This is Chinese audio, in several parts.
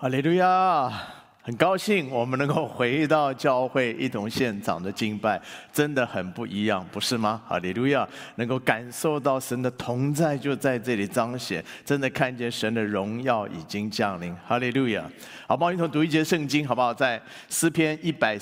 哈利路亚！很高兴我们能够回到教会一同现场的敬拜，真的很不一样，不是吗？哈利路亚！能够感受到神的同在就在这里彰显，真的看见神的荣耀已经降临。哈利路亚！好，帮我一同读一节圣经，好不好？在诗篇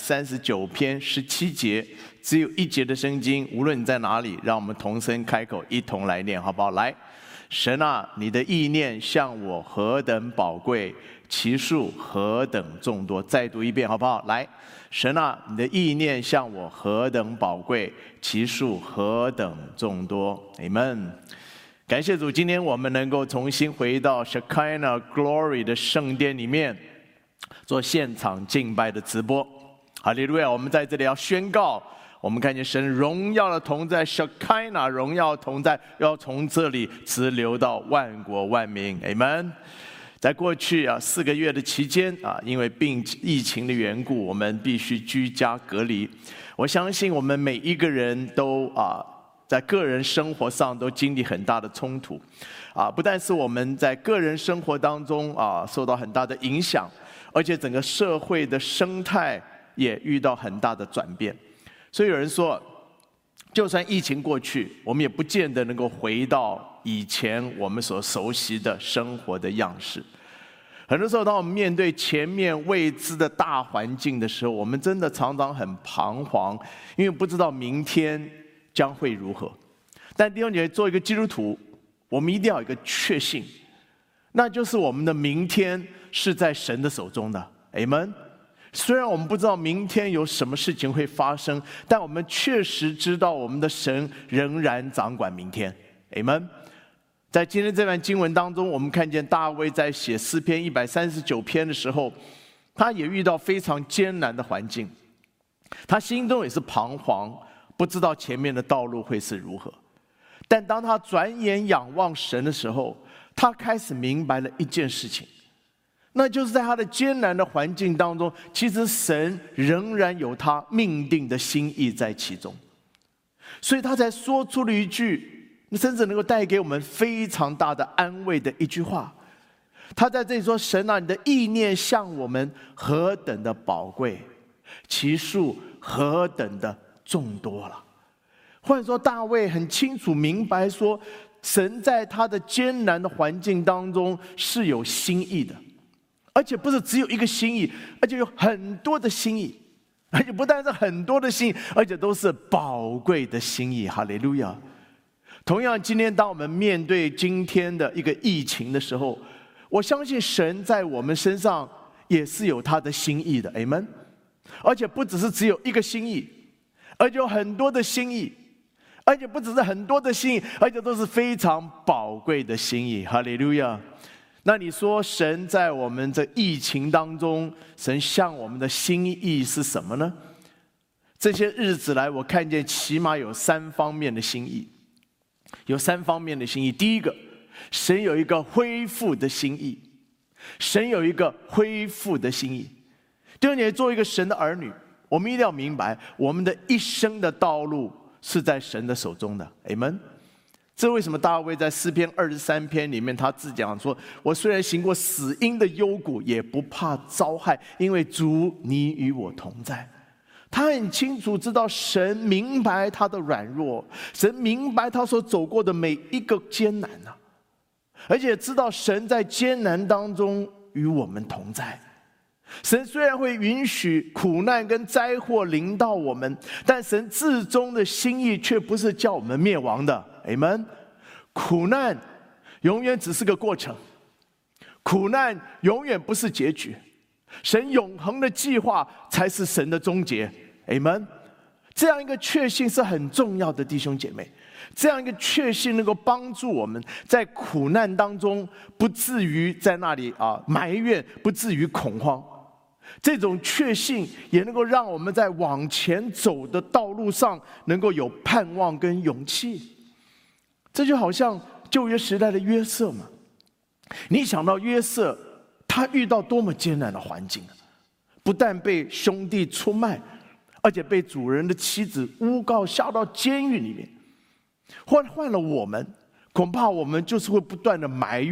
139篇17节，只有一节的圣经，无论你在哪里，让我们同声开口，一同来念，好不好？来，神啊，你的意念向我何等宝贵，其数何等众多。再读一遍好不好？来，神啊，你的意念向我何等宝贵，其数何等众多。Amen。感谢主，今天我们能够重新回到 Shekinah Glory 的圣殿里面做现场敬拜的直播。哈利路亚！我们在这里要宣告，我们看见神荣耀的同在 Shekinah 荣耀同在要从这里直流到万国万民。 Amen。 在过去4个月的期间因为疫情的缘故，我们必须居家隔离。我相信我们每一个人都在个人生活上都经历很大的冲突不但是我们在个人生活当中受到很大的影响，而且整个社会的生态也遇到很大的转变。所以有人说，就算疫情过去，我们也不见得能够回到以前我们所熟悉的生活的样式。很多时候当我们面对前面未知的大环境的时候，我们真的常常很彷徨，因为不知道明天将会如何。但弟兄姐妹，做一个基督徒，我们一定要有一个确信，那就是我们的明天是在神的手中的。 Amen。 虽然我们不知道明天有什么事情会发生，但我们确实知道我们的神仍然掌管明天。 Amen。 在今天这段经文当中，我们看见大卫在写诗篇139篇的时候，他也遇到非常艰难的环境，他心中也是彷徨，不知道前面的道路会是如何。但当他转眼仰望神的时候，他开始明白了一件事情，那就是在他的艰难的环境当中，其实神仍然有他命定的心意在其中。所以他才说出了一句甚至能够带给我们非常大的安慰的一句话。他在这里说，神啊，你的意念向我们何等的宝贵，其数何等的众多了。或者说大卫很清楚明白说，神在他的艰难的环境当中是有心意的，而且不是只有一个心意，而且有很多的心意，而且不但是很多的心意，而且都是宝贵的心意。哈利路亚！同样，今天当我们面对今天的一个疫情的时候，我相信神在我们身上也是有他的心意的。 Amen。 而且不只是只有一个心意，而且有很多的心意，而且不只是很多的心意，而且都是非常宝贵的心意。哈利路亚！那你说神在我们这疫情当中，神向我们的心意是什么呢？这些日子来，我看见起码有3方面的心意。有3方面的心意。第一个，神有一个恢复的心意，神有一个恢复的心意。弟兄姐妹，作为一个神的儿女，我们一定要明白，我们的一生的道路是在神的手中的。 Amen。 这为什么大卫在诗篇23篇里面他自讲说，我虽然行过死荫的幽谷，也不怕遭害，因为主你与我同在。他很清楚知道神明白他的软弱，神明白他所走过的每一个艰难而且知道神在艰难当中与我们同在。神虽然会允许苦难跟灾祸临到我们，但神至终的心意却不是叫我们灭亡的。 Amen。 苦难永远只是个过程，苦难永远不是结局，神永恒的计划才是神的终结。 Amen。 这样一个确信是很重要的，弟兄姐妹。这样一个确信能够帮助我们在苦难当中不至于在那里埋怨，不至于恐慌。这种确信也能够让我们在往前走的道路上能够有盼望跟勇气。这就好像旧约时代的约瑟嘛，你想到约瑟他遇到多么艰难的环境，不但被兄弟出卖，而且被主人的妻子诬告下到监狱里面。换了我们，恐怕我们就是会不断的埋怨，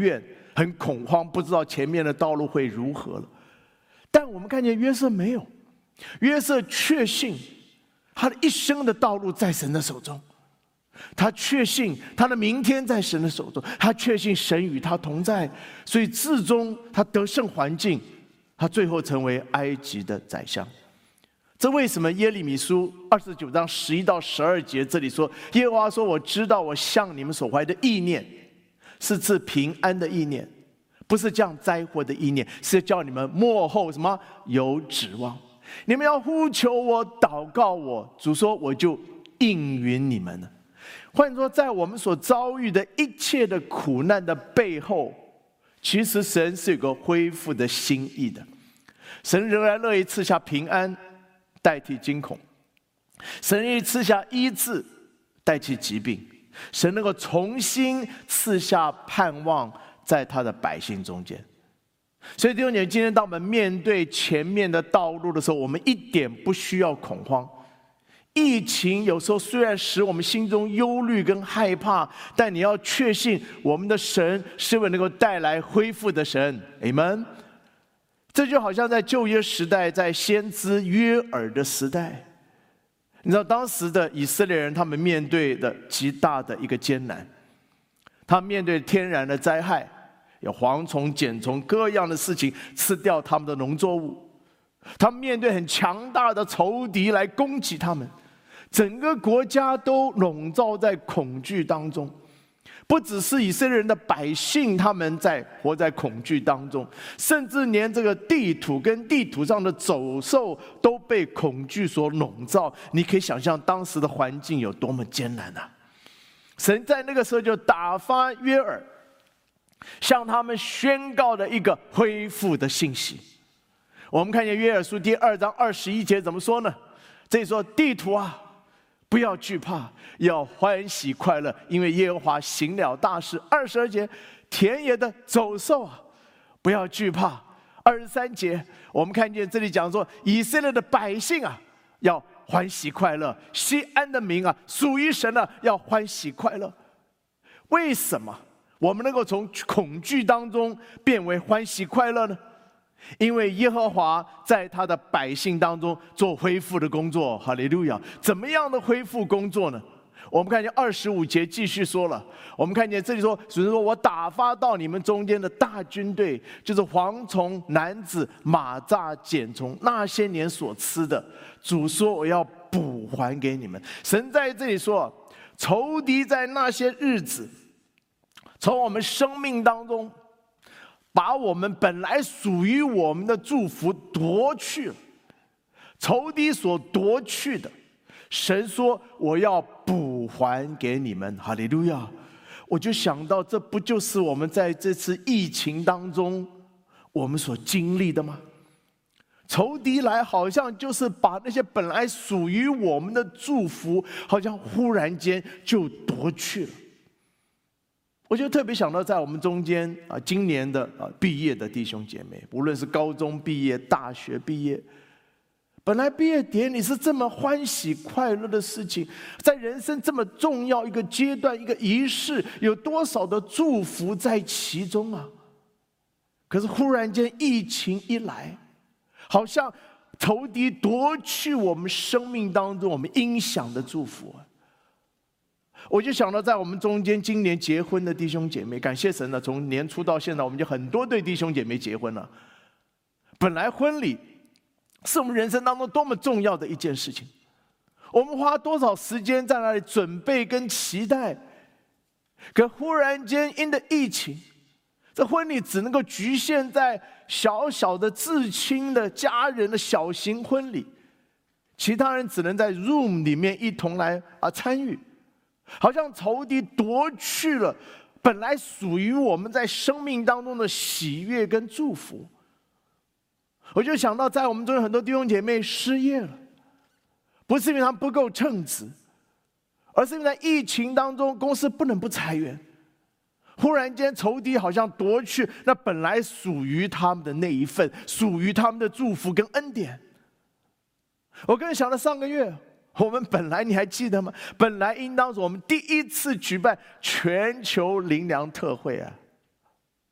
很恐慌，不知道前面的道路会如何了。但我们看见约瑟没有，约瑟确信他的一生的道路在神的手中，他确信他的明天在神的手中，他确信神与他同在，所以至终他得胜环境，他最后成为埃及的宰相。这为什么耶利米书29章11到12节这里说，耶和华说，我知道我向你们所怀的意念是赐平安的意念，不是降灾祸的意念，是叫你们末后什么有指望。你们要呼求我，祷告我，主说我就应允你们了。换说，在我们所遭遇的一切的苦难的背后，其实神是有个恢复的心意的。神仍然乐意赐下平安代替惊恐，神愿意赐下医治代替疾病，神能够重新赐下盼望在他的百姓中间。所以弟兄姐妹，今天当我们面对前面的道路的时候，我们一点不需要恐慌。疫情有时候虽然使我们心中忧虑跟害怕，但你要确信我们的神是位能够带来恢复的神。Amen。这就好像在旧约时代，在先知约珥的时代，你知道当时的以色列人，他们面对的极大的一个艰难，他们面对天然的灾害，有蝗虫、茧虫各样的事情吃掉他们的农作物，他们面对很强大的仇敌来攻击他们，整个国家都笼罩在恐惧当中。不只是以色列人的百姓，他们在活在恐惧当中，甚至连这个地土跟地土上的走兽都被恐惧所笼罩。你可以想象当时的环境有多么艰难啊！神在那个时候就打发约珥，向他们宣告了一个恢复的信息。我们看见约珥书第2章21节怎么说呢？这里说，地土啊，不要惧怕，要欢喜快乐，因为耶和华行了大事。22节，田野的走兽啊，不要惧怕。23节，我们看见这里讲说，以色列的百姓啊，要欢喜快乐，西安的民啊，属于神啊，要欢喜快乐。为什么我们能够从恐惧当中变为欢喜快乐呢？因为耶和华在他的百姓当中做恢复的工作。哈利路亚！怎么样的恢复工作呢？我们看见25节继续说了，我们看见这里说，主说，我打发到你们中间的大军队，就是蝗虫、蝻子、蚂蚱、茧虫，那些年所吃的，主说我要补还给你们。神在这里说，仇敌在那些日子从我们生命当中把我们本来属于我们的祝福夺去了，仇敌所夺去的，神说我要补还给你们。哈利路亚！我就想到，这不就是我们在这次疫情当中我们所经历的吗？仇敌来好像就是把那些本来属于我们的祝福，好像忽然间就夺去了。我就特别想到，在我们中间今年的毕业的弟兄姐妹，无论是高中毕业、大学毕业，本来毕业典礼是这么欢喜快乐的事情，在人生这么重要一个阶段、一个仪式，有多少的祝福在其中啊？可是忽然间疫情一来，好像仇敌夺去我们生命当中我们应享的祝福啊！我就想到，在我们中间今年结婚的弟兄姐妹，感谢神呢，从年初到现在，我们就很多对弟兄姐妹结婚了。本来婚礼是我们人生当中多么重要的一件事情，我们花多少时间在那里准备跟期待，可忽然间因的疫情，这婚礼只能够局限在小小的至亲的家人的小型婚礼，其他人只能在 Zoom 里面一同来参与。好像仇敌夺去了本来属于我们在生命当中的喜悦跟祝福。我就想到，在我们中有很多弟兄姐妹失业了，不是因为他们不够称职，而是因为在疫情当中公司不能不裁员，忽然间仇敌好像夺去那本来属于他们的那一份，属于他们的祝福跟恩典。我更想到上个月，我们本来你还记得吗？本来应当是我们第一次举办全球灵粮特会啊，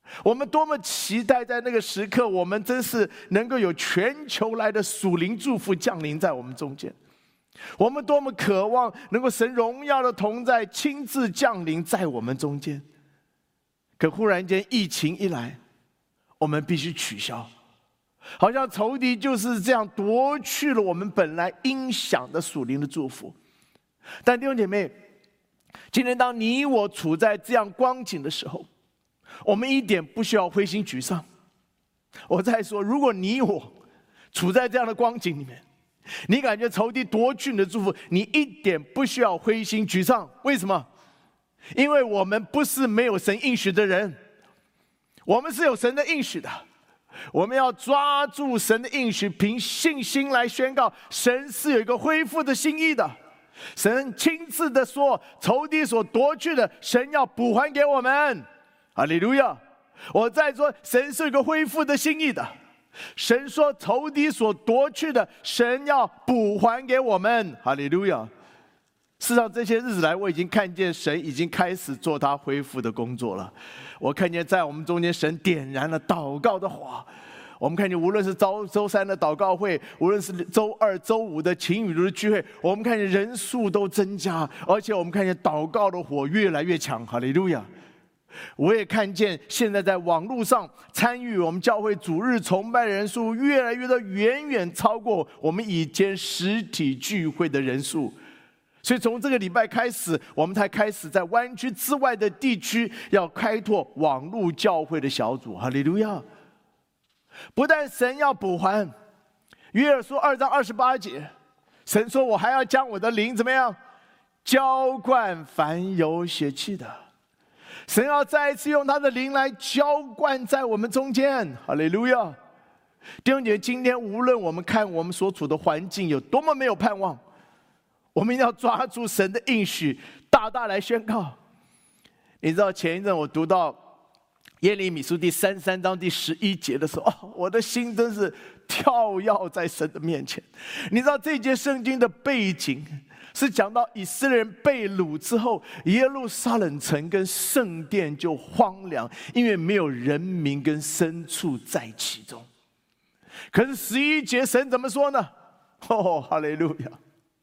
我们多么期待在那个时刻，我们真是能够有全球来的属灵祝福降临在我们中间。我们多么渴望能够神荣耀的同在亲自降临在我们中间。可忽然间疫情一来，我们必须取消，好像仇敌就是这样夺去了我们本来应享的属灵的祝福。但弟兄姐妹，今天当你我处在这样光景的时候，我们一点不需要灰心沮丧。我再说，如果你我处在这样的光景里面，你感觉仇敌夺去你的祝福，你一点不需要灰心沮丧。为什么？因为我们不是没有神应许的人，我们是有神的应许的。我们要抓住神的应许，凭信心来宣告，神是有一个恢复的心意的。神亲自的说，仇敌所夺去的，神要补还给我们。哈利路亚！我再说，神是有一个恢复的心意的。神说，仇敌所夺去的，神要补还给我们。哈利路亚！事实上，这些日子来，我已经看见神已经开始做他恢复的工作了。我看见在我们中间，神点燃了祷告的火。我们看见，无论是周三的祷告会，无论是周二、周五的晴雨的聚会，我们看见人数都增加，而且我们看见祷告的火越来越强。哈利路亚！我也看见现在在网络上参与我们教会主日崇拜的人数越来越多，远远超过我们以前实体聚会的人数。所以从这个礼拜开始，我们才开始在湾区之外的地区要开拓网络教会的小组。哈利路亚！不但神要补还，约珥书2章28节，神说，我还要将我的灵怎么样浇灌凡有血气的。神要再一次用他的灵来浇灌在我们中间。哈利路亚！弟兄姐妹，今天无论我们看我们所处的环境有多么没有盼望，我们一定要抓住神的应许，大大来宣告。你知道前一阵我读到耶利米书第33章第11节的时候，我的心真是跳跃在神的面前。你知道这节圣经的背景是讲到以色列人被掳之后，耶路撒冷城跟圣殿就荒凉，因为没有人民跟牲畜在其中。可是11节神怎么说呢？哈利路亚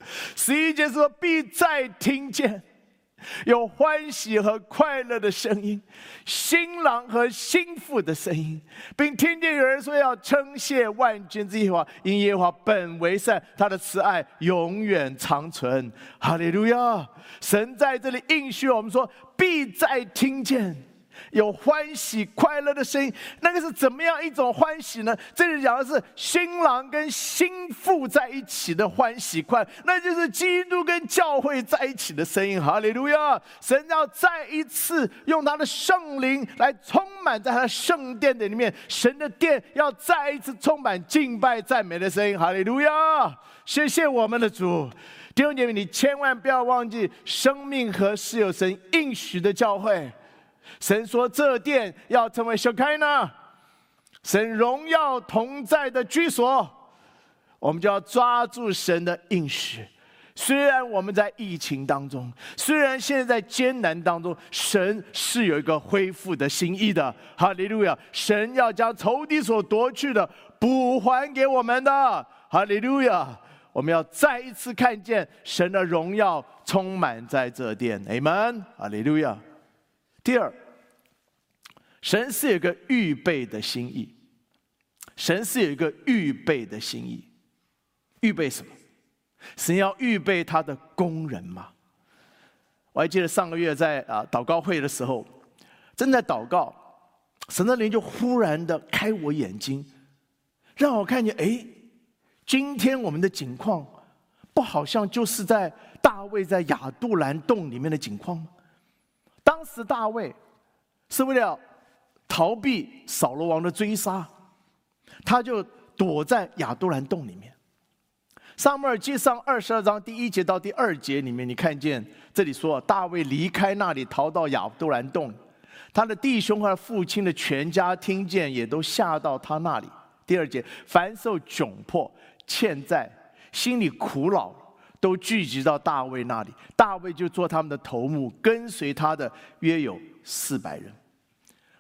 ！11节说，必再听见有欢喜和快乐的声音，新郎和新妇的声音，并听见有人说，要称谢万军之耶和华，因耶和华本为善，他的慈爱永远长存。哈利路亚！神在这里应许我们说，必再听见有欢喜快乐的声音。那个是怎么样一种欢喜呢？这里讲的是新郎跟新妇在一起的欢喜快乐，那就是基督跟教会在一起的声音。哈利路亚！神要再一次用他的圣灵来充满在他的圣殿的里面，神的殿要再一次充满敬拜赞美的声音。哈利路亚！谢谢我们的主。弟兄姐妹，你千万不要忘记，生命河是有神应许的教会。神说，这殿要成为小开呢，神荣耀同在的居所。我们就要抓住神的应许。虽然我们在疫情当中，虽然现在在艰难当中，神是有一个恢复的心意的。哈利路亚！神要将仇敌所夺去的补还给我们的。哈利路亚！我们要再一次看见神的荣耀充满在这殿。阿们！哈利路亚！第二，神是有一个预备的心意。神是有一个预备的心意。预备什么？神要预备他的工人嘛。我还记得上个月在祷告会的时候，正在祷告，神的灵就忽然的开我眼睛，让我看见，今天我们的景况不好像就是在大卫在亚杜兰洞里面的景况吗？当时大卫是为了逃避扫罗王的追杀，他就躲在亚杜兰洞里面。撒母耳记上22章第1节到第2节里面，你看见这里说，大卫离开那里，逃到亚杜兰洞，他的弟兄和父亲的全家听见，也都下到他那里。第2节，凡受窘迫、欠债、心里苦恼，都聚集到大卫那里，大卫就做他们的头目，跟随他的约有400人。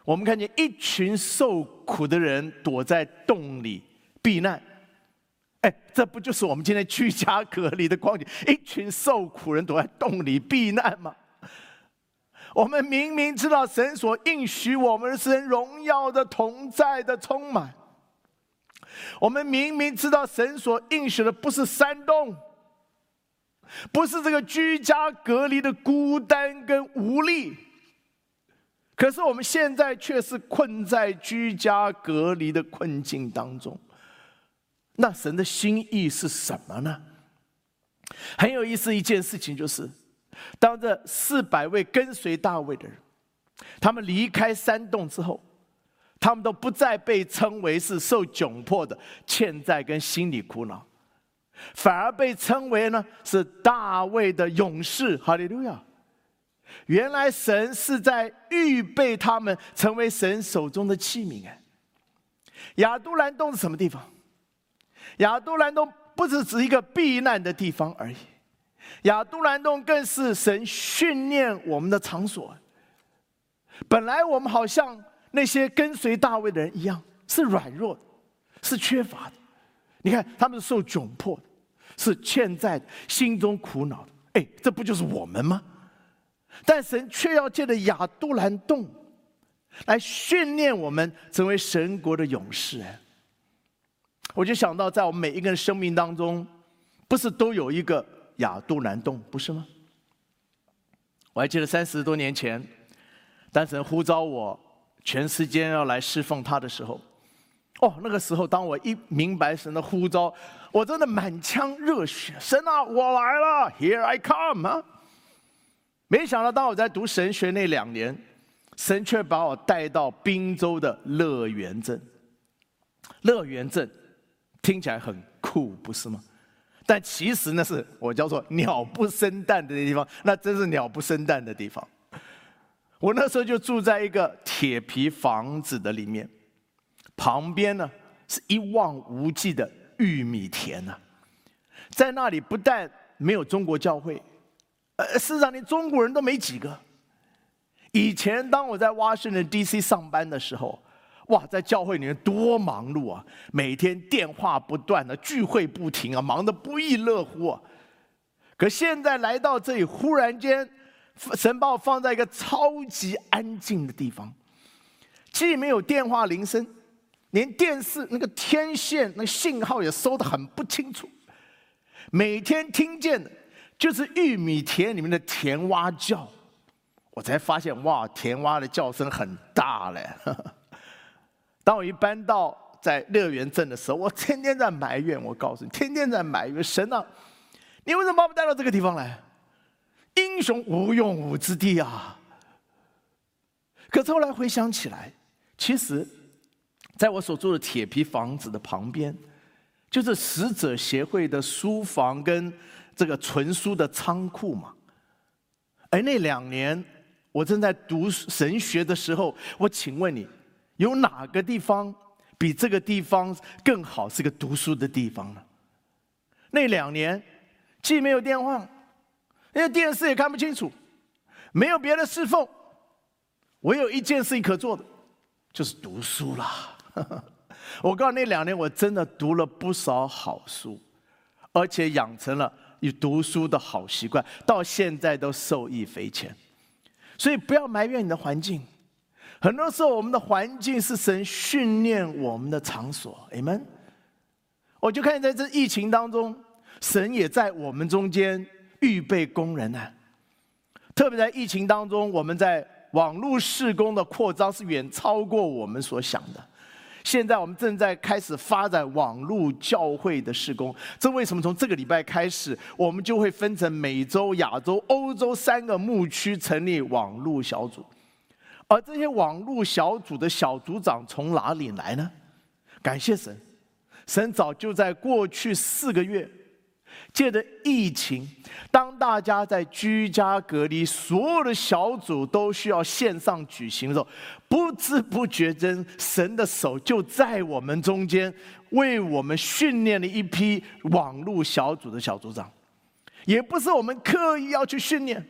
我们看见一群受苦的人躲在洞里避难。这不就是我们今天居家隔离的光景？一群受苦人躲在洞里避难吗？我们明明知道神所应许我们的是荣耀的同在的充满，我们明明知道神所应许的不是山洞，不是这个居家隔离的孤单跟无力，可是我们现在却是困在居家隔离的困境当中。那神的心意是什么呢？很有意思一件事情就是，当这400位跟随大卫的人，他们离开山洞之后，他们都不再被称为是受窘迫的、欠债跟心理苦恼，反而被称为呢是大卫的勇士。哈利路亚！原来神是在预备他们成为神手中的器皿。亚杜兰洞是什么地方？亚杜兰洞不只是一个避难的地方而已，亚杜兰洞更是神训练我们的场所。本来我们好像那些跟随大卫的人一样，是软弱的，是缺乏的。你看，他们是受窘迫的，是欠债的，心中苦恼的。这不就是我们吗？但神却要借着亚杜兰洞来训练我们成为神国的勇士。我就想到，在我们每一个人生命当中，不是都有一个亚杜兰洞，不是吗？我还记得30多年前，当神呼召我全世界要来侍奉他的时候，那个时候当我一明白神的呼召，我真的满腔热血，神啊，我来了 ，Here I come 啊！没想到当我在读神学那2年，神却把我带到宾州的乐园镇。乐园镇听起来很酷，不是吗？但其实那是我叫做鸟不生蛋的地方，那真是鸟不生蛋的地方。我那时候就住在一个铁皮房子的里面，旁边呢是一望无际的玉米田啊。在那里不但没有中国教会，事实上连中国人都没几个。以前当我在Washington DC 上班的时候，在教会里面多忙碌啊！每天电话不断的，聚会不停啊，忙得不亦乐乎啊！可现在来到这里，忽然间，神把我放在一个超级安静的地方，既没有电话铃声，连电视那个天线那个信号也收得很不清楚，每天听见的就是玉米田里面的田蛙叫。我才发现，田蛙的叫声很大嘞！当我一搬到在乐园镇的时候，我天天在埋怨，我告诉你，天天在埋怨神啊，你为什么把我带到这个地方来？英雄无用武之地啊！可是后来回想起来，其实在我所住的铁皮房子的旁边，就是使者协会的书房跟这个存书的仓库嘛。而那2年我正在读神学的时候，我请问你，有哪个地方比这个地方更好是个读书的地方呢？那2年既没有电话，因为电视也看不清楚，没有别的侍奉，唯有一件事情可做的，就是读书啦。我告诉你，那2年我真的读了不少好书，而且养成了读书的好习惯，到现在都受益匪浅。所以不要埋怨你的环境，很多时候我们的环境是神训练我们的场所。Amen。我就看在这疫情当中，神也在我们中间预备工人啊。特别在疫情当中，我们在网络事工的扩张是远超过我们所想的。现在我们正在开始发展网络教会的事工，这为什么从这个礼拜开始，我们就会分成美洲、亚洲、欧洲3个牧区成立网络小组。而这些网络小组的小组长从哪里来呢？感谢神，神早就在过去4个月，借着疫情，当大家在居家隔离，所有的小组都需要线上举行的时候，不知不觉间，神的手就在我们中间，为我们训练了一批网络小组的小组长。也不是我们刻意要去训练，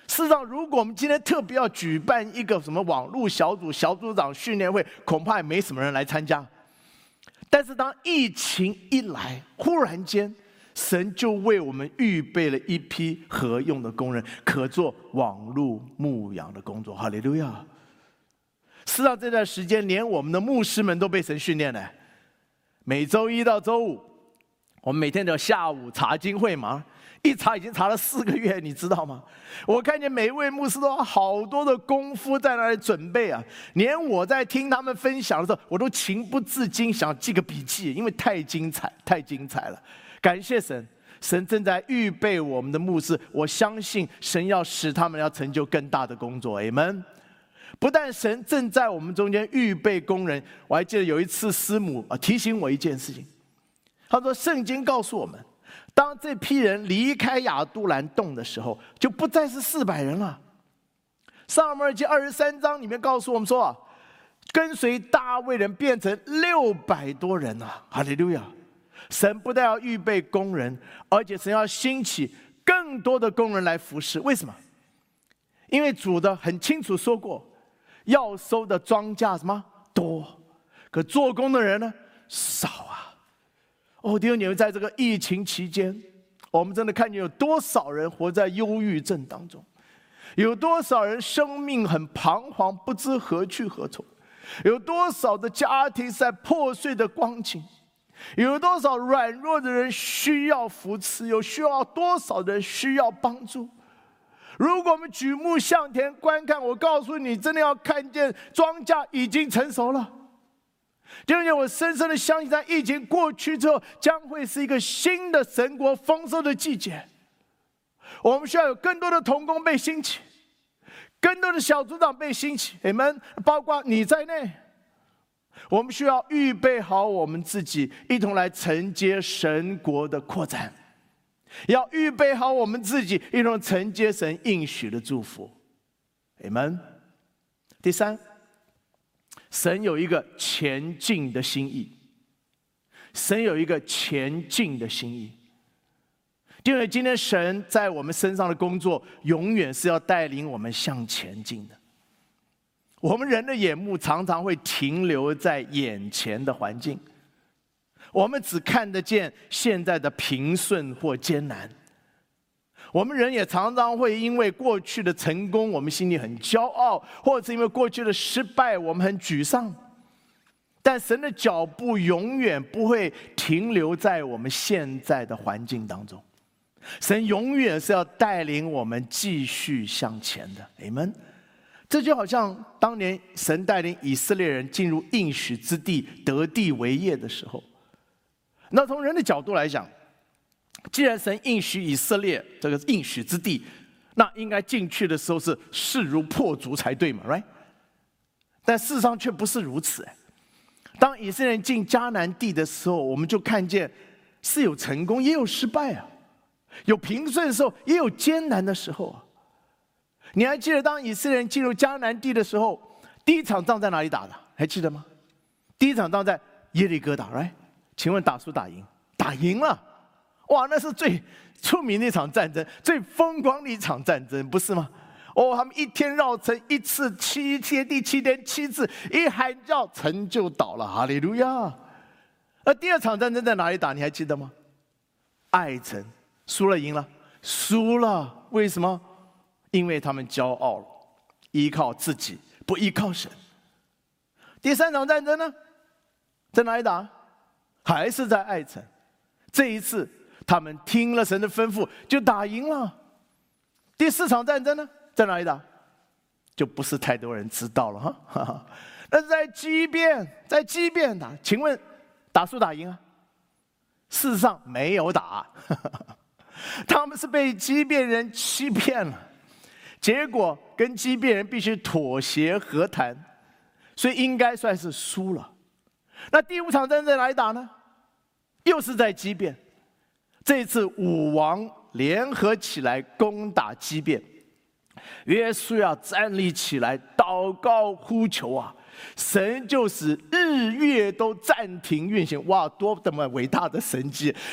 事实上，如果我们今天特别要举办一个什么网络小组长训练会，恐怕也没什么人来参加。但是当疫情一来，忽然间，神就为我们预备了一批合用的工人，可做网络牧养的工作。哈利路亚！事实上，这段时间连我们的牧师们都被神训练了。每周一到周五，我们每天的下午查经会嘛，一查已经查了4个月，你知道吗？我看见每一位牧师都好多的功夫在那里准备啊，连我在听他们分享的时候，我都情不自禁想记个笔记，因为太精彩了。感谢神，神正在预备我们的牧师，我相信神要使他们要成就更大的工作。Amen。不但神正在我们中间预备工人，我还记得有一次师母提醒我一件事情，他说圣经告诉我们，当这批人离开亚杜兰洞的时候，就不再是400人了。撒母耳记23章里面告诉我们说跟随大卫人变成600多人啊！哈利路亚！神不但要预备工人，而且神要兴起更多的工人来服侍。为什么？因为主的很清楚说过，要收的庄稼什么多，可做工的人呢少啊！弟兄姐妹，在这个疫情期间，我们真的看见有多少人活在忧郁症当中，有多少人生命很彷徨，不知何去何从，有多少的家庭在破碎的光景，有多少软弱的人需要扶持，有需要多少人需要帮助。如果我们举目向田观看，我告诉你，真的要看见庄稼已经成熟了。弟兄姐妹，我深深的相信，在疫情过去之后，将会是一个新的神国丰收的季节。我们需要有更多的同工被兴起，更多的小组长被兴起，你们包括你在内。我们需要预备好我们自己，一同来承接神国的扩展。要预备好我们自己，一同承接神应许的祝福。Amen。第三，神有一个前进的心意。神有一个前进的心意。因为今天神在我们身上的工作，永远是要带领我们向前进的。我们人的眼目常常会停留在眼前的环境，我们只看得见现在的平顺或艰难。我们人也常常会因为过去的成功，我们心里很骄傲，或者是因为过去的失败，我们很沮丧。但神的脚步永远不会停留在我们现在的环境当中，神永远是要带领我们继续向前的。Amen。这就好像当年神带领以色列人进入应许之地，得地为业的时候，那从人的角度来讲，既然神应许以色列这个应许之地，那应该进去的时候是势如破竹才对嘛 ，right？ 但事实上却不是如此。当以色列人进迦南地的时候，我们就看见是有成功，也有失败啊，有平顺的时候，也有艰难的时候啊。你还记得当以色列人进入迦南地的时候，第一场仗在哪里打的？还记得吗？第一场仗在耶利哥打 ，right？ 请问打输打赢？打赢了，哇，那是最出名的一场战争，最疯狂的一场战争，不是吗？他们一天绕城一次，7天，第7天7次，一喊叫城就倒了，哈利路亚。而第二场战争在哪里打？你还记得吗？爱城，输了赢了？输了，为什么？因为他们骄傲了，依靠自己，不依靠神。第三场战争呢，在哪里打？还是在爱城。这一次他们听了神的吩咐，就打赢了。第4场战争呢，在哪里打？就不是太多人知道了哈。那是在基遍打。请问打输打赢啊？事实上没有打，他们是被基遍人欺骗了。结果跟基遍人必须妥协和谈，所以应该算是输了。那第5场战争在哪里打呢？又是在基遍。这次5王联合起来攻打基遍，约书亚站立起来祷告呼求啊，神就使日月都暂停运行。哇，多么伟大的神迹！日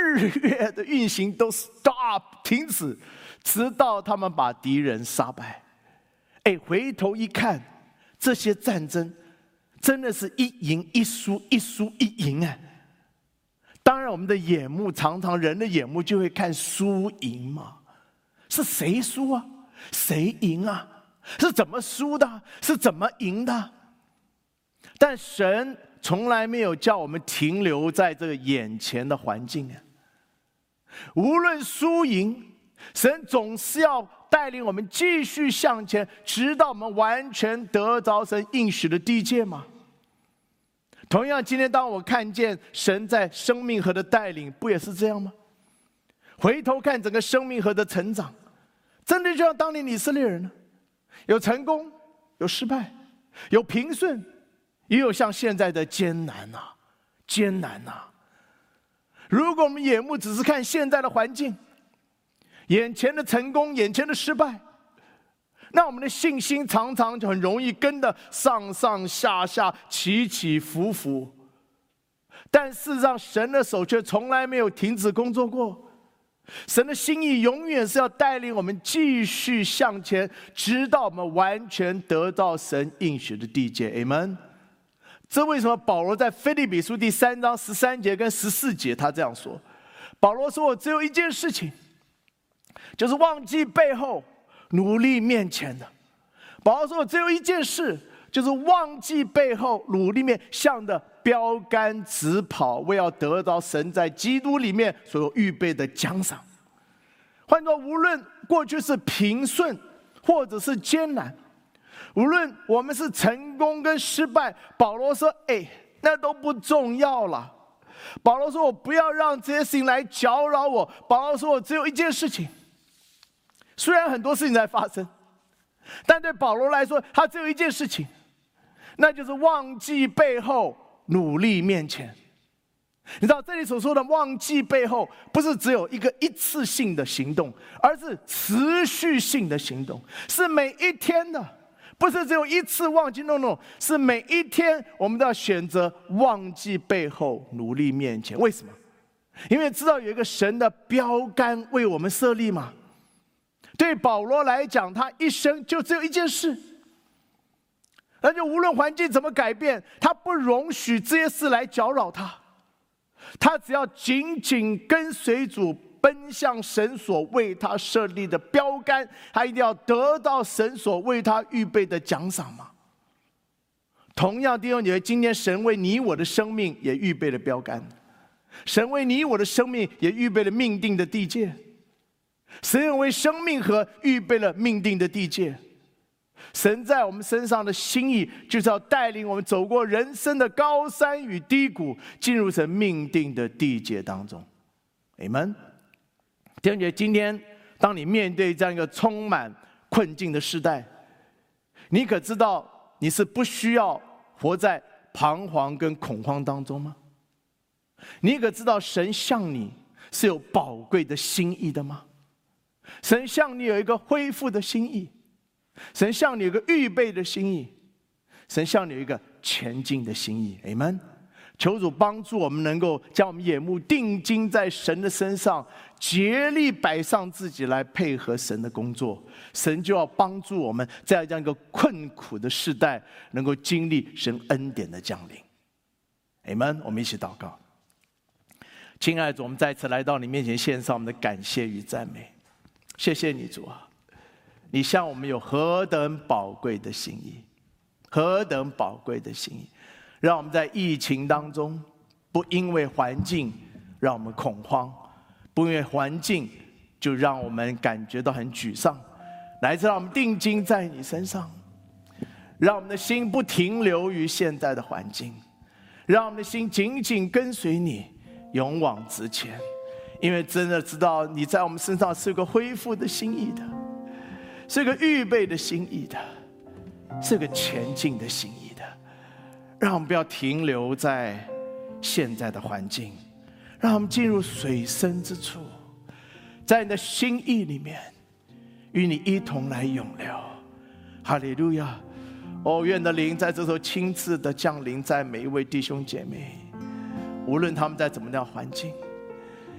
日月的运行都 stop 停止，直到他们把敌人杀败。回头一看，这些战争真的是一赢一输，一输一赢啊！当然，我们的眼目常常人的眼目就会看输赢嘛，是谁输啊？谁赢啊？是怎么输的？是怎么赢的？但神从来没有叫我们停留在这个眼前的环境啊！无论输赢，神总是要带领我们继续向前，直到我们完全得着神应许的地界嘛。同样，今天当我看见神在生命河的带领，不也是这样吗？回头看整个生命河的成长，真的就像当年以色列人呢，有成功，有失败，有平顺，也有像现在的艰难啊，艰难啊。如果我们眼目只是看现在的环境，眼前的成功，眼前的失败，那我们的信心常常就很容易跟着上上下下，起起伏伏。但事实上，神的手却从来没有停止工作过。神的心意永远是要带领我们继续向前，直到我们完全得到神应许的地界。 Amen。 这为什么保罗在腓立比书第3章13节跟14节他这样说？保罗说，我只有一件事情，就是忘记背后，努力面前的。保罗说，我只有一件事，就是忘记背后，努力面向的标杆直跑，为要得到神在基督里面所有预备的奖赏。换作无论过去是平顺或者是艰难，无论我们是成功跟失败，保罗说那都不重要了。保罗说，我不要让这些事情来搅扰我。保罗说，我只有一件事情，虽然很多事情在发生，但对保罗来说，他只有一件事情，那就是忘记背后，努力面前。你知道这里所说的忘记背后，不是只有一次性的行动，而是持续性的行动，是每一天的，不是只有一次忘记。no， 是每一天我们都要选择忘记背后，努力面前。为什么？因为知道有一个神的标杆为我们设立嘛。对保罗来讲，他一生就只有一件事，那就无论环境怎么改变，他不容许这些事来搅扰他。他只要紧紧跟随主，奔向神所为他设立的标杆，他一定要得到神所为他预备的奖赏嘛。同样，弟兄姐妹，今天神为你我的生命也预备了标杆，神为你我的生命也预备了命定的地界。神也为生命河预备了命定的地界。神在我们身上的心意，就是要带领我们走过人生的高山与低谷，进入神命定的地界当中。Amen。 弟兄姐妹，今天当你面对这样一个充满困境的时代，你可知道你是不需要活在彷徨跟恐慌当中吗？你可知道神向你是有宝贵的心意的吗？神向你有一个恢复的心意，神向你有一个预备的心意，神向你有一个前进的心意。 Amen。 求主帮助我们能够将我们眼目定睛在神的身上，竭力摆上自己来配合神的工作。神就要帮助我们在这样一个困苦的世代，能够经历神恩典的降临。 Amen。 我们一起祷告。亲爱的主，我们再次来到你面前，献上我们的感谢与赞美。谢谢你主啊，你向我们有何等宝贵的心意，何等宝贵的心意，让我们在疫情当中，不因为环境让我们恐慌，不因为环境就让我们感觉到很沮丧，乃至让我们定睛在你身上，让我们的心不停留于现在的环境，让我们的心紧紧跟随你，勇往直前。因为真的知道你在我们身上是个恢复的心意的，是个预备的心意的，是个前进的心意的。让我们不要停留在现在的环境，让我们进入水深之处，在你的心意里面与你一同来永留。哈利路亚！愿的灵在这时候亲自的降临在每一位弟兄姐妹，无论他们在怎么样的环境，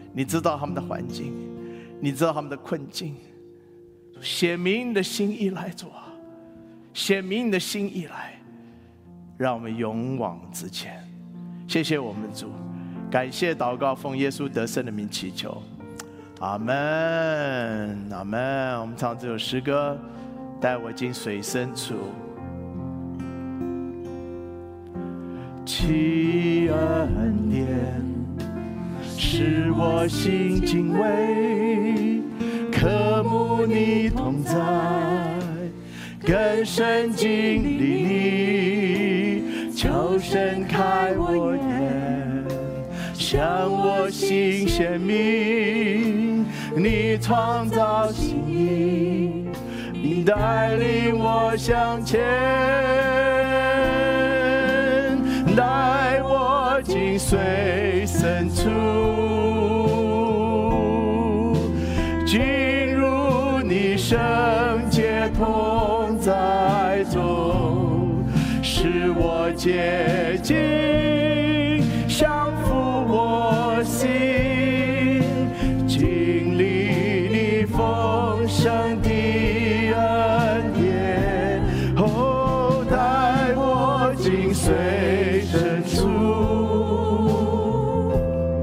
你知道他们的环境，你知道他们的困境，显明你的心意来，主啊，显明你的心意来，让我们勇往直前。谢谢我们主，感谢祷告，奉耶稣得胜的名祈求，阿们，阿们。我们唱这首诗歌，带我进水深处。其恩典使我心敬畏，渴慕你同在，更深经历你，求神开我眼，向我心显明你创造心意，并带领我向前，带我进水深处，进入你圣洁同在中，使我洁净，降服我心，经历你丰盛的恩典，哦，带我进水深处，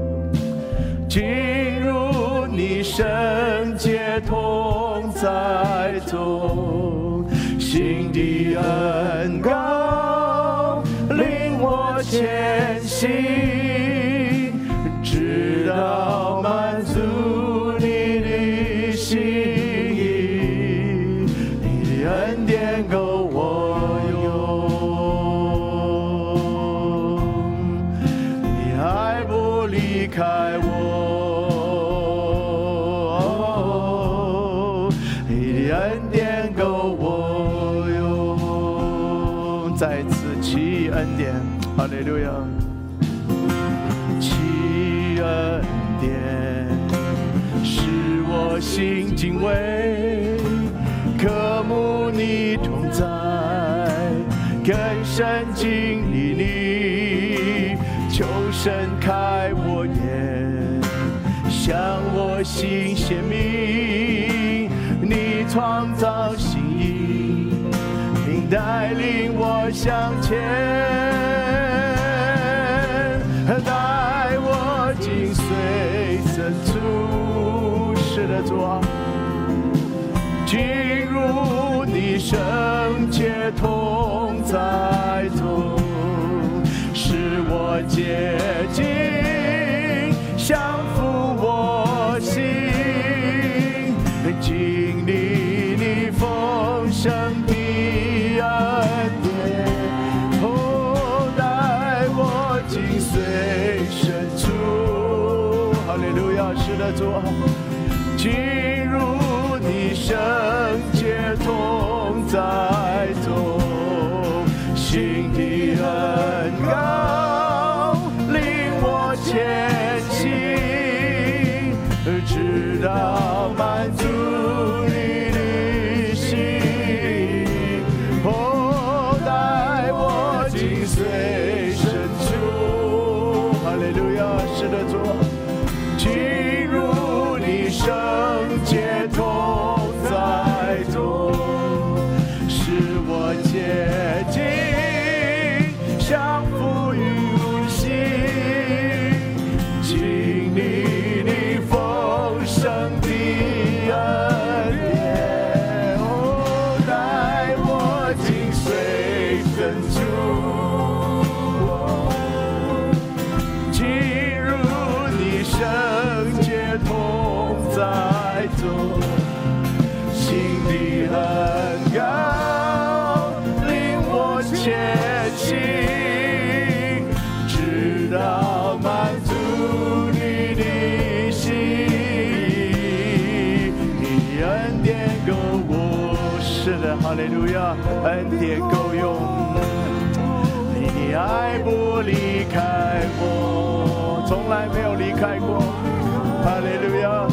进入你圣洁同在中，新的恩膏领我前行，直到满足你的心意，你的恩典够我用，你爱不离开我，你的恩典够我用。再次奇恩典，哈利路亚！奇恩典使我心敬畏，渴慕你同在，更深经历你，求神开我眼，向我心显明你创造心意，并带领我向前，带我进水深处，是的，主啊，进入你圣洁同在中，使我洁净，降服我心，经历你丰盛的恩典，哦，带我进水深处，哈利路亚，是的，主啊，进入你圣洁同在中，新的恩膏领我前行，直到满足你的心意，哦，带我进水深处，哈利路亚，是的，主，进入你圣洁同在中，使我洁净，降服于心，经历你丰盛的恩典，哦，带我进水深处，进入你圣洁同在中，新的恩膏领我前行，直到满足你的心意，你恩典够我，是的，哈利路亚，恩典够用，你的爱不离开我，从来没有离开过，哈利路亚。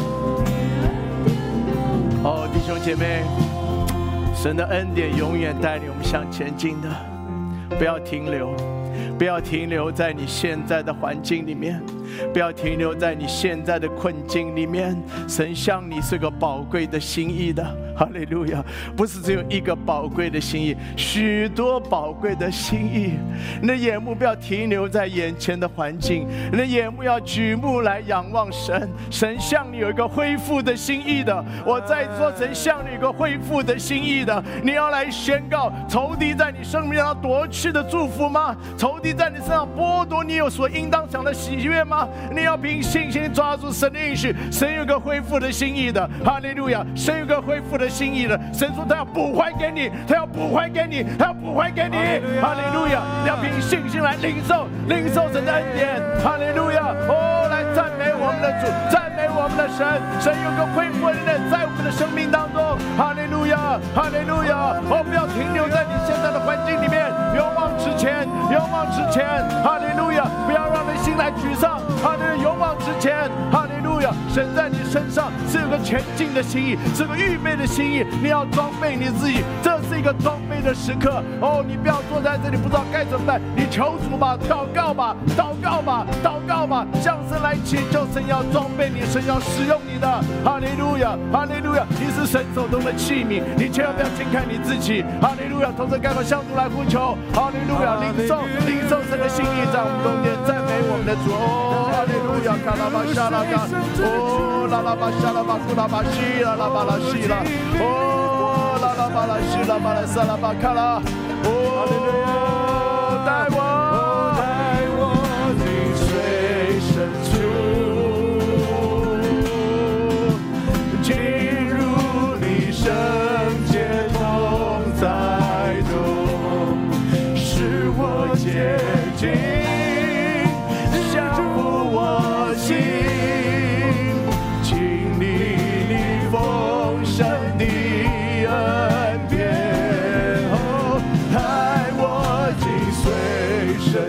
哦，弟兄姐妹，神的恩典永远带领我们向前进的，不要停留，不要停留在你现在的环境里面， 不要停留在你现在的困境里面。神向你是个宝贵的心意的，哈利路亚！不是只有一个宝贵的心意，许多宝贵的心意。你的眼目不要停留在眼前的环境，你的眼目要举目来仰望神。神向你有一个恢复的心意的，我在说，神向你有一个恢复的心意的。你要来宣告，仇敌在你生命上夺去的祝福吗？仇敌在你身上剥夺你有所应当享的喜悦吗？你要凭信心抓住神的应许，神有个恢复的心意的，哈利路亚！神有个恢复的心意的，神说他要补还给你，他要补还给你，他要补还给你，哈利路亚！你要凭信心来领受神的恩典，哈利路亚！哦，来赞美我们的主，赞美我们的神，神有个恢复的恩典在我们的生命当中，哈利路亚，哈利路亚！哦，不要停留在你现在的环境里面，勇往直前，勇往直前，哈利路亚！不要让你心来沮丧，哈利路亚！勇往直前，哈利路亚！神在你身上是有个前进的心意，是个预备的心意，你要装备你自己，这是一个装备的时刻。哦，你不要坐在这里不知道该怎么办，你求主吧，祷告吧，祷告吧，祷告吧，向神来祈求，神要装备你，神要使用你的，哈利路亚，哈利路亚！你是神手中的器皿，你千万不要轻看你自己，哈利路亚！同时赶快向主来呼求，哈利路亚！领受神的心意在我们中间，赞美我们的主，哦，哈利路亚！卡拉巴沙拉嘎，哦，拉拉巴沙拉巴库拉巴西拉拉巴拉西拉，哦，拉拉巴拉西拉巴拉萨拉巴卡拉，哦，带我进水深处，进入你圣洁同在中，使我洁净，降服我心，经历你丰盛的恩典，哦，带我进水深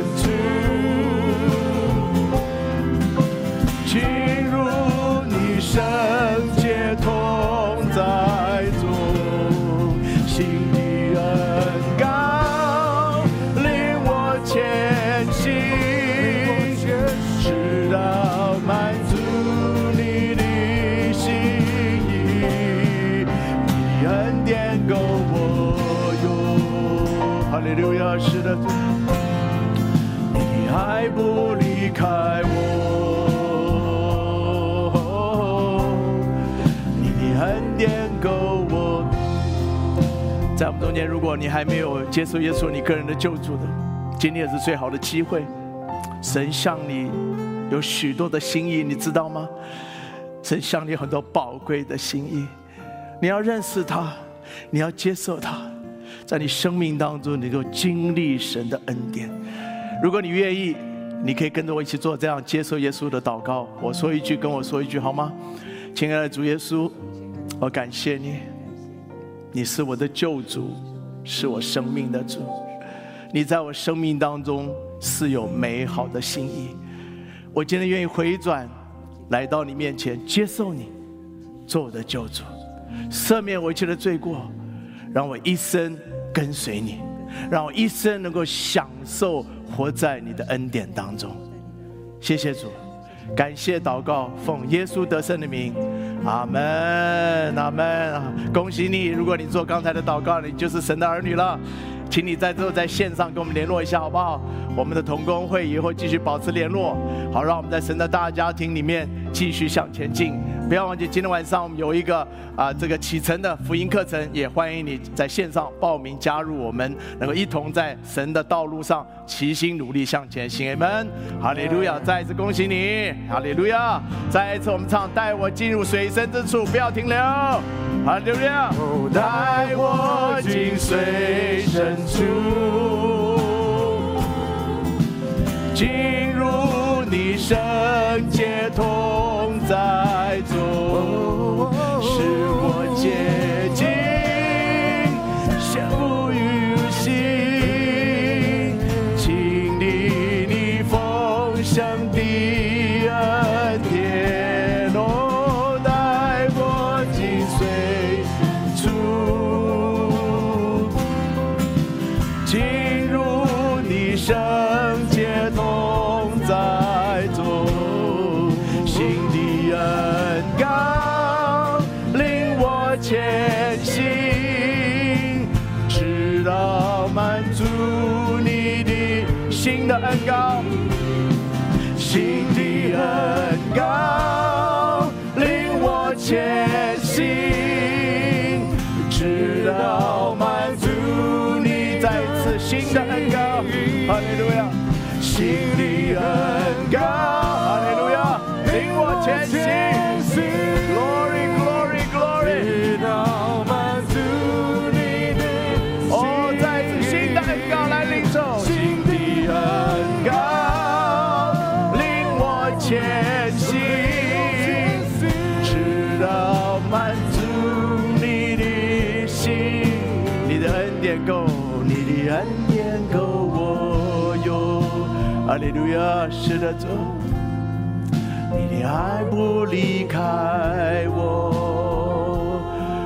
处，进入你圣洁同在中，心的恩膏领我前行，直到满足你的心意，你恩典够我用，哈利路亚！是的，你的爱不离开我，你的恩典够我。在我们中间，如果你还没有接受耶稣你个人的救主的，今天也是最好的机会。神向你有许多的心意，你知道吗？神向你有很多宝贵的心意，你要认识他，你要接受他，在你生命当中能够经历神的恩典。如果你愿意，你可以跟着我一起做这样接受耶稣的祷告，我说一句跟我说一句好吗？亲爱的主耶稣，我感谢你，你是我的救主，是我生命的主，你在我生命当中是有美好的心意。我今天愿意回转来到你面前，接受你做我的救主，赦免我一切的罪过，让我一生跟随你，让我一生能够享受活在你的恩典当中。谢谢主，感谢祷告，奉耶稣得胜的名，阿们，阿们。恭喜你，如果你做刚才的祷告，你就是神的儿女了。请你在之后在线上跟我们联络一下好不好？我们的同工会以后继续保持联络，好让我们在神的大家庭里面继续向前进。不要忘记今天晚上我们有一个这个启程的福音课程，也欢迎你在线上报名加入我们，能够一同在神的道路上齐心努力向前行。阿们，哈利路亚！再一次恭喜你，哈利路亚！再一次我们唱带我进入水深之处，不要停留，哈利路亚！带我进水深处，进入你圣洁同在中，使我洁净，降服于心，经历你丰盛的恩典，哦，带我进水处，进入你圣洁同在中。 前行。Glory Glory Glory， 直到满足你的心。 哦，再一次新的恩膏来领受，新的恩膏领我前行，直到满足你的心。你的恩典够，你的恩典够我用。哈利路亚，是的主，你的爱不离开我，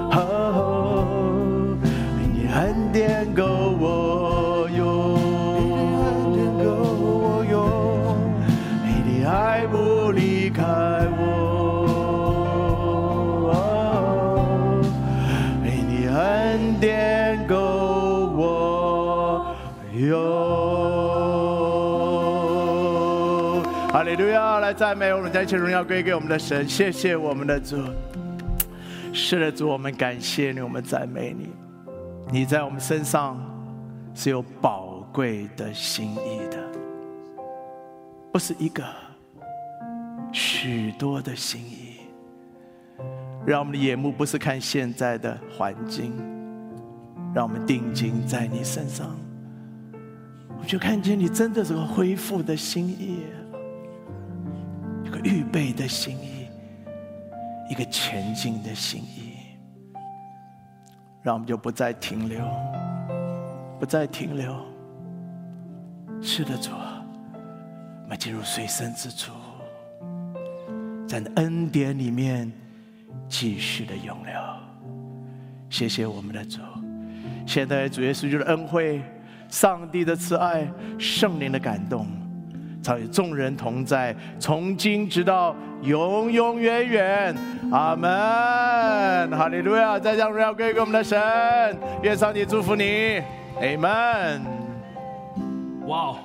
哦，你的恩典够我用，你的恩典够我用，你的爱不离开我，哦，你的恩典够我用。哈利路亚！来赞美我们，将一切荣耀归给我们的神。谢谢我们的主，是的主，我们感谢你，我们赞美你。你在我们身上是有宝贵的心意的，不是一个，许多的心意。让我们的眼目不是看现在的环境，让我们定睛在你身上，我就看见你真的是个恢复的心意，一个预备的心意，一个前进的心意。让我们就不再停留，不再停留。是的，主啊，我们进入水深之处，在恩典里面继续的涌流。谢谢我们的主，现在主耶稣基督的恩惠、上帝的慈爱、圣灵的感动，常与众人同在，从今直到永永远远。阿门！哈利路亚！再将荣耀归给我们的神，愿上帝祝福你。阿门！ 哇哦！